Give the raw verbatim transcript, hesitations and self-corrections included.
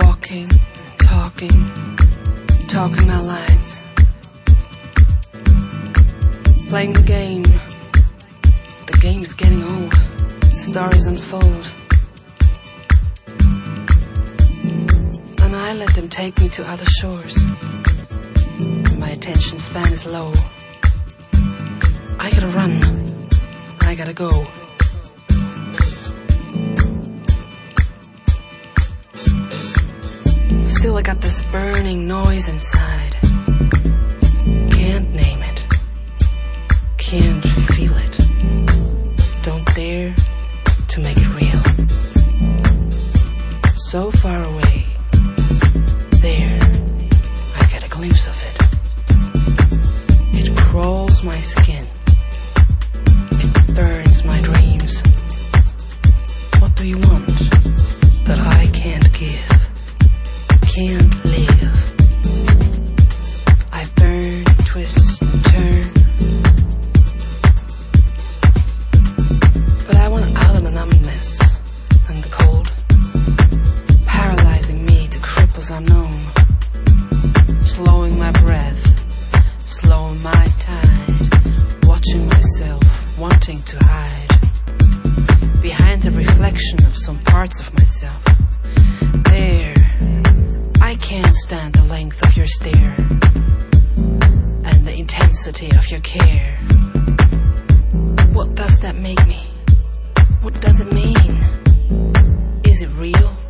walking, talking, talking my lines. Playing the game. The game's getting old. Stories unfold. And I let them take me to other shores. My attention span is low. I gotta run. I gotta go. Still I got this burning noise inside. Can't name it. Can't feel it. Don't dare to make it real. So far away. There, I get a glimpse of it. It crawls my skin. It burns my dreams. What do you want that I can't give? Can't live. I burn, twist, turn. But I want out of the numbness and the cold, paralyzing me to cripples unknown, slowing my breath, slowing my tide, watching myself, wanting to hide behind the reflection of some parts of myself. There, I can't stand the length of your stare and the intensity of your care. What does that make me? What does it mean? Is it real?